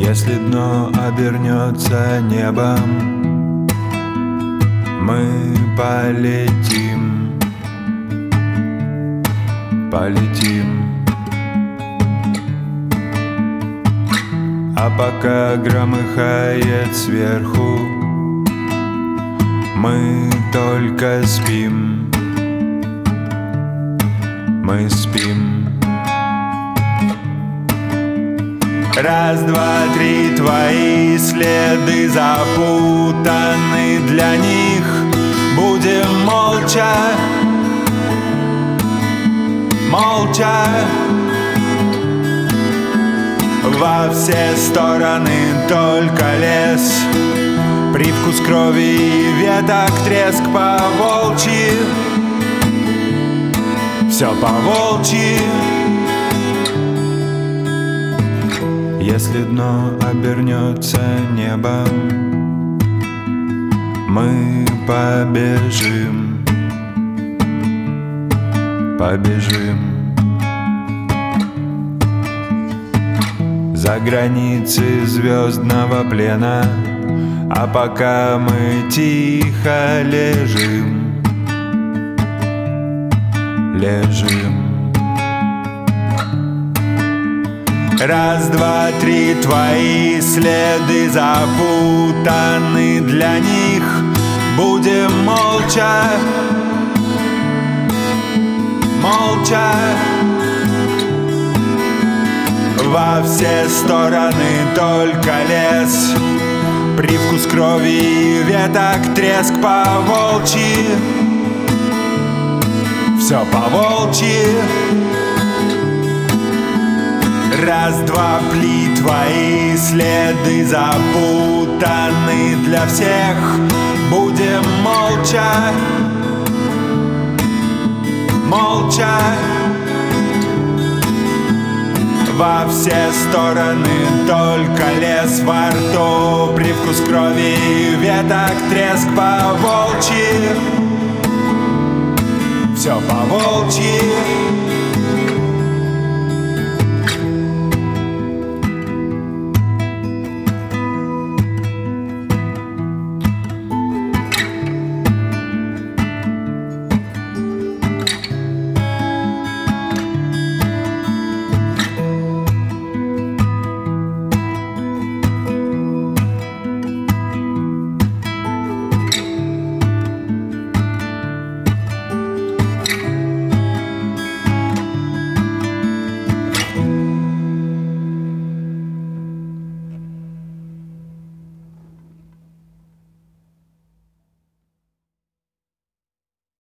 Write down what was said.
Если дно обернется небом, мы полетим, полетим. А пока громыхает сверху, мы только спим, мы спим. Раз, два, три, твои следы запутаны, для них будем молча, молча. Во все стороны только лес, привкус крови и веток, треск по-волчьи, все по-волчьи. Если дно обернется небом, мы побежим, побежим. За границы звездного плена, а пока мы тихо лежим, лежим. Раз, два, три, твои следы запутаны, для них будем молча, молча. Во все стороны только лес, привкус крови и веток, треск по-волчьи, все по-волчьи. Раз, два, пли, твои следы запутаны, для всех будем молча, молча. Во все стороны только лес, во рту привкус крови и веток, треск по-волчьи, все по-волчьи.